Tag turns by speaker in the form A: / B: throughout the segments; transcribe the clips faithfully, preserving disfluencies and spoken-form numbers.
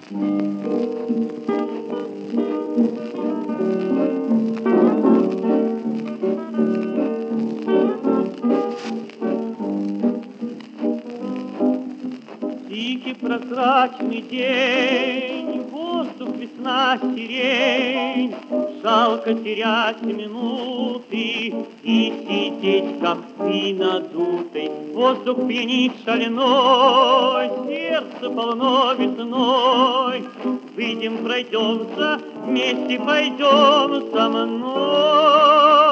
A: Тихий прозрачный день, воздух, весна, сирень. Жалко терять минуты и сидеть, как ты надутый. Воздух пьянит шаленой, сердце полно весной. Выйдем, пройдемся, вместе пойдем со мной.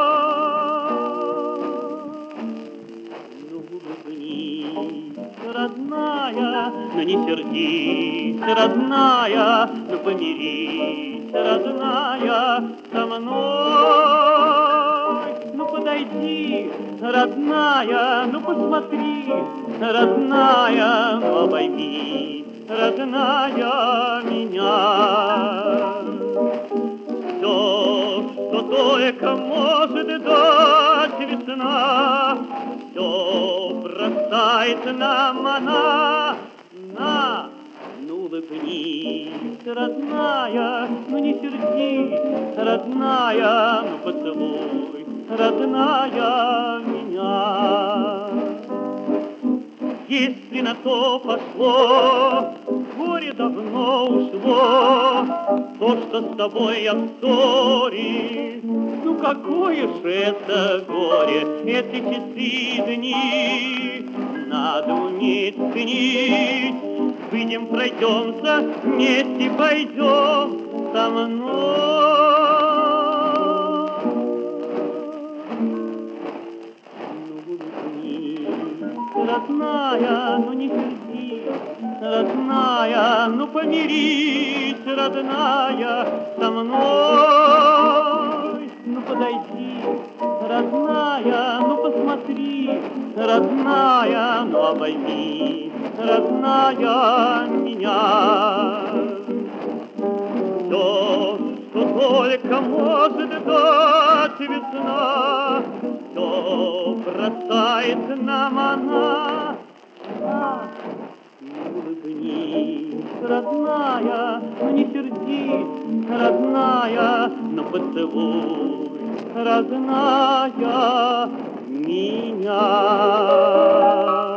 A: Родная, но не сердись, родная, ну помирись, родная, со мной. Ну подойди, родная, ну посмотри, родная, ну обойми, родная, меня. Все, что только может дать весна, все бросает нам она. На, ну улыбнись, родная, ну не сердись, родная, ну поцелуй, родная, меня. Если на то пошло, горе давно ушло, то, что с тобой я в ссоре. Ну какое ж это горе, эти часы и дни, надо уметь ценить. Выйдем, пройдемся, вместе пойдем со мной. Родная, ну не сердись, родная, ну помирись, родная, со мной. Ну подойди, родная, ну посмотри, родная, ну обойми, родная, меня. Все, что только может дать весна, все бросает нам она. Ах, улыбнись, родная, ну не сердись, родная, ну поцелуй, родная, меня.